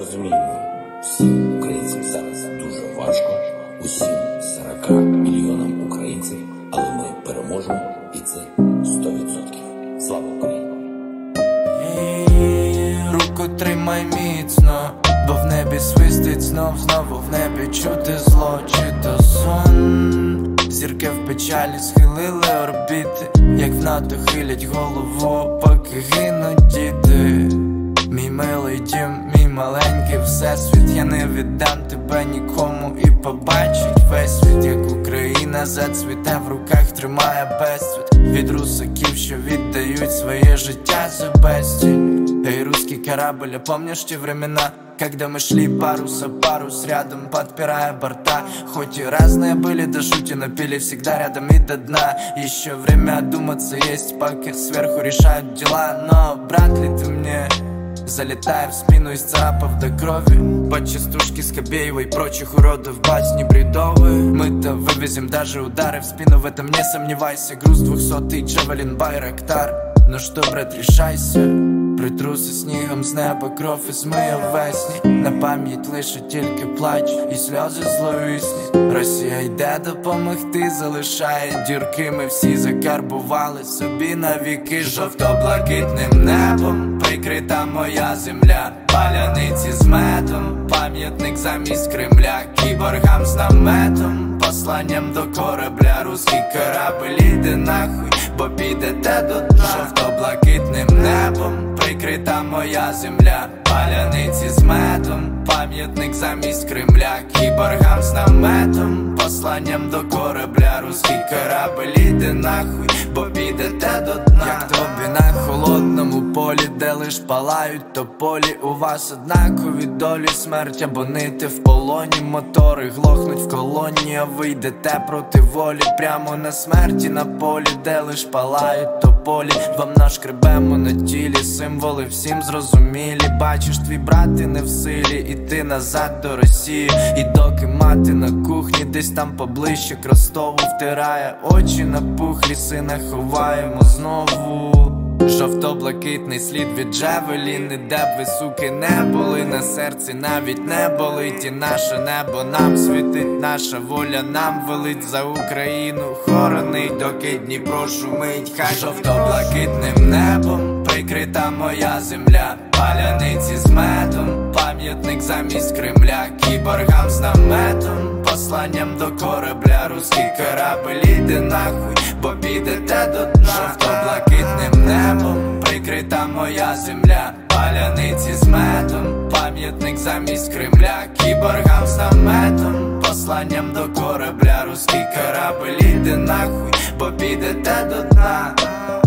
розуміємо, всім українцям зараз дуже важко, усім 40 мільйонам українців, але ми переможемо, і це 100%. Слава Україні! Руку тримай міцно, бо в небі свистить знов, знову в небі чути зло, чи то сон. Зірки в печалі схилили орбіти, як в НАТО хилять голову, поки гинуть діти. Мій милий дім, мій маленький всесвіт, я не віддам тебе нікому, і побачить весь світ, як Україна зацвіте, в руках тримає безцвіт від русаків, що віддають своє життя за безцінь. Эй, русский корабль, помнишь те времена, когда мы шли парус за парус рядом, подпирая борта? Хоть и разные были до жути, но пили всегда рядом и до дна. Еще время одуматься есть, пока сверху решают дела. Но брат ли ты мне, залетая в спину из царапов до крови, под частушки Скобеева и прочих уродов басни бредовые. Мы-то вывезем даже удары в спину, в этом не сомневайся. Груз 200-й Джавелин Байрактар. Ну что, брат, решайся, притруси снігом з неба, кров і змиє весні. На пам'ять лише тільки плач і сльози зловісні. Росія йде допомогти, залишає дірки. Ми всі закарбували собі навіки. Жовто-блакитним небом прикрита моя земля, паляниці з медом, пам'ятник замість Кремля, кіборгам з наметом, посланням до корабля. Руський корабель, іди нахуй, бо підете до дна. Жовто-блакитним небом прикрита моя земля, паляниці з медом, пам'ятник замість Кремля, кіборгам з наметом, посланням до корабля. Руський корабель, іди нахуй, бо підете до дна. Як тобі на холодному полі, де лиш палають тополі, у вас однакові долі, смерть або нити в полоні. Мотори глохнуть в колоні, а ви йдете проти волі, прямо на смерті на полі, де лиш палають тополі. Вам нашкребемо на тілі символи всім зрозумілі. Бачиш, твій брат і не в силі іти назад до Росії. І доки мати на кухні десь там поближче к Ростову втирає очі напухлі, сина ховаємо знову. Жовто-блакитний слід від Джавелін, і де б ви, суки, не були, на серці навіть не болить. І наше небо нам світить, наша воля нам велить, за Україну хоронить, доки Дніпро шумить. Хай жовто-блакитним небом прикрита моя земля, паляниці з медом, пам'ятник замість Кремля, кіборгам з наметом, посланням до корабля. Руський корабель, іди нахуй, бо підете до дна. Жовто-блакитним небом прикрита моя земля, паляниці з медом, пам'ятник замість Кремля, кіборгам з наметом, посланням до корабля. Руський корабель, іди нахуй, бо підете до дна.